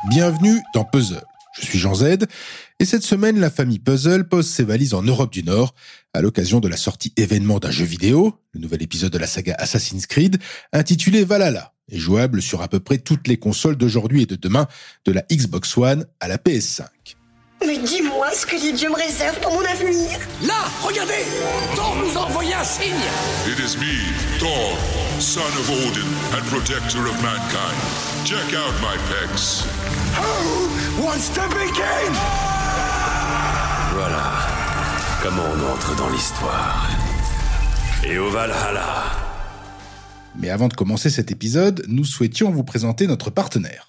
Bienvenue dans Puzzle. Je suis Jean Z, et cette semaine, la famille Puzzle pose ses valises en Europe du Nord à l'occasion de la sortie événement d'un jeu vidéo, le nouvel épisode de la saga Assassin's Creed, intitulé Valhalla, et jouable sur à peu près toutes les consoles d'aujourd'hui et de demain, de la Xbox One à la PS5. Mais dis-moi ce que les dieux me réservent pour mon avenir. Là, regardez, Thor nous a envoyé un signe. It is me, Thor, son of Odin and protector of mankind. Check out my pecs. Who wants to begin? Voilà comment on entre dans l'histoire. Et au Valhalla. Mais avant de commencer cet épisode, nous souhaitions vous présenter notre partenaire.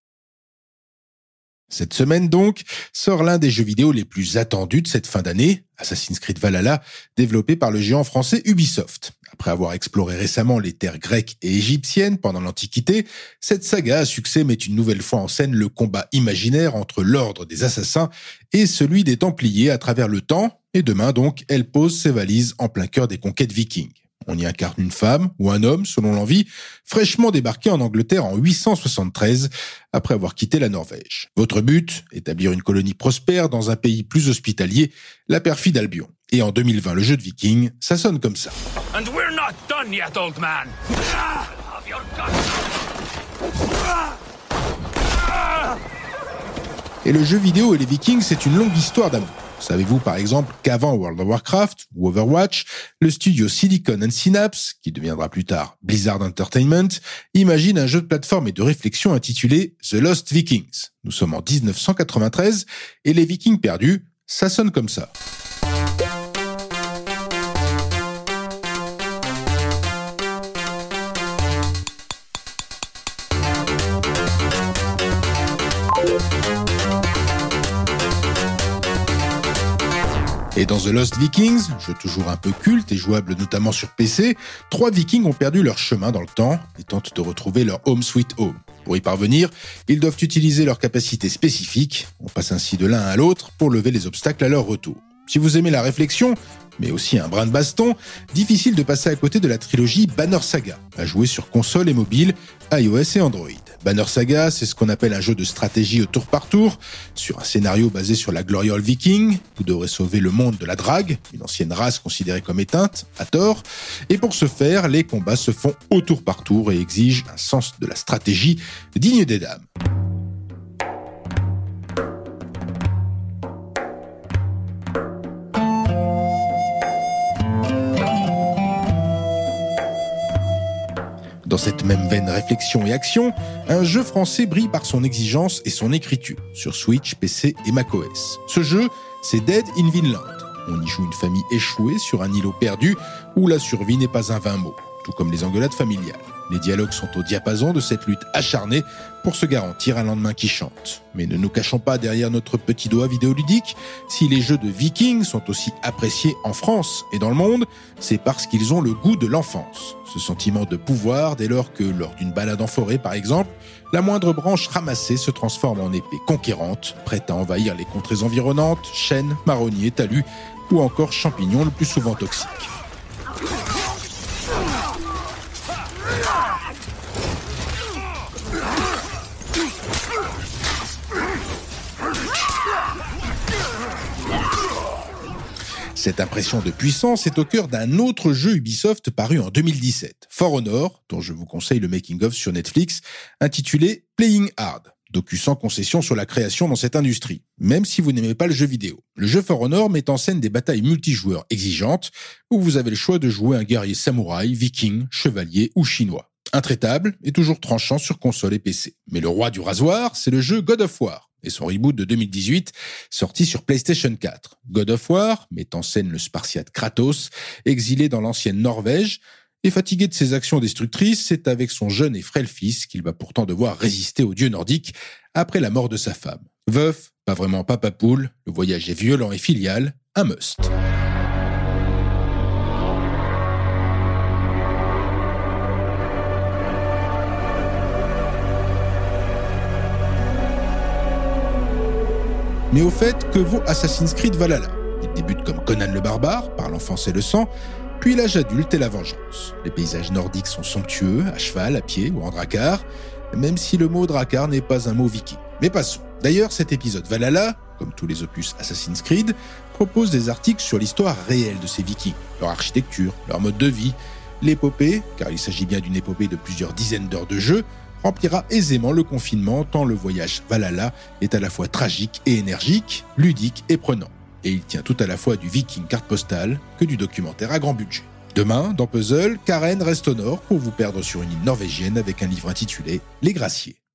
Cette semaine donc, sort l'un des jeux vidéo les plus attendus de cette fin d'année, Assassin's Creed Valhalla, développé par le géant français Ubisoft. Après avoir exploré récemment les terres grecques et égyptiennes pendant l'Antiquité, cette saga à succès met une nouvelle fois en scène le combat imaginaire entre l'ordre des assassins et celui des Templiers à travers le temps, et demain donc, elle pose ses valises en plein cœur des conquêtes vikings. On y incarne une femme ou un homme, selon l'envie, fraîchement débarqué en Angleterre en 873, après avoir quitté la Norvège. Votre but, établir une colonie prospère dans un pays plus hospitalier, la perfide Albion. Et en 2020, le jeu de Viking, ça sonne comme ça. And we're not done yet, old man. Et le jeu vidéo et les Vikings, c'est une longue histoire d'amour. Savez-vous par exemple qu'avant World of Warcraft ou Overwatch, le studio Silicon and Synapse, qui deviendra plus tard Blizzard Entertainment, imagine un jeu de plateforme et de réflexion intitulé The Lost Vikings. Nous sommes en 1993 et les Vikings perdus, ça sonne comme ça. Et dans The Lost Vikings, jeu toujours un peu culte et jouable notamment sur PC, 3 Vikings ont perdu leur chemin dans le temps et tentent de retrouver leur home sweet home. Pour y parvenir, ils doivent utiliser leurs capacités spécifiques, on passe ainsi de l'un à l'autre pour lever les obstacles à leur retour. Si vous aimez la réflexion, mais aussi un brin de baston, difficile de passer à côté de la trilogie Banner Saga, à jouer sur console et mobile, iOS et Android. Banner Saga, c'est ce qu'on appelle un jeu de stratégie au tour par tour, sur un scénario basé sur la Glory Hall Viking. Vous devrez sauver le monde de la drague, une ancienne race considérée comme éteinte, à tort. Et pour ce faire, les combats se font au tour par tour et exigent un sens de la stratégie digne des dames. Dans cette même veine réflexion et action, un jeu français brille par son exigence et son écriture, sur Switch, PC et macOS. Ce jeu, c'est Dead in Vinland. On y joue une famille échouée sur un îlot perdu où la survie n'est pas un vain mot, tout comme les engueulades familiales. Les dialogues sont au diapason de cette lutte acharnée pour se garantir un lendemain qui chante. Mais ne nous cachons pas derrière notre petit doigt vidéoludique, si les jeux de Vikings sont aussi appréciés en France et dans le monde, c'est parce qu'ils ont le goût de l'enfance. Ce sentiment de pouvoir dès lors que, lors d'une balade en forêt par exemple, la moindre branche ramassée se transforme en épée conquérante, prête à envahir les contrées environnantes, chênes, marronniers, talus ou encore champignons le plus souvent toxiques. Cette impression de puissance est au cœur d'un autre jeu Ubisoft paru en 2017, For Honor, dont je vous conseille le making-of sur Netflix, intitulé Playing Hard, docu sans concession sur la création dans cette industrie, même si vous n'aimez pas le jeu vidéo. Le jeu For Honor met en scène des batailles multijoueurs exigeantes, où vous avez le choix de jouer un guerrier samouraï, viking, chevalier ou chinois. Intraitable et toujours tranchant sur console et PC. Mais le roi du rasoir, c'est le jeu God of War et son reboot de 2018, sorti sur PlayStation 4. God of War met en scène le spartiate Kratos, exilé dans l'ancienne Norvège, et fatigué de ses actions destructrices, c'est avec son jeune et frêle fils qu'il va pourtant devoir résister aux dieux nordiques après la mort de sa femme. Veuf, pas vraiment papa poule, le voyage est violent et filial, un must. Mais au fait, que vaut Assassin's Creed Valhalla ? Il débute comme Conan le barbare, par l'enfance et le sang, puis l'âge adulte et la vengeance. Les paysages nordiques sont somptueux, à cheval, à pied ou en drakkar. même si le mot Drakkar n'est pas un mot viking. Mais passons. D'ailleurs, cet épisode Valhalla, comme tous les opus Assassin's Creed, propose des articles sur l'histoire réelle de ces vikings, leur architecture, leur mode de vie. L'épopée, car il s'agit bien d'une épopée de plusieurs dizaines d'heures de jeu, remplira aisément le confinement tant le voyage Valhalla est à la fois tragique et énergique, ludique et prenant. Et il tient tout à la fois du viking carte postale que du documentaire à grand budget. Demain, dans Puzzle, Karen reste au nord pour vous perdre sur une île norvégienne avec un livre intitulé Les Graciers.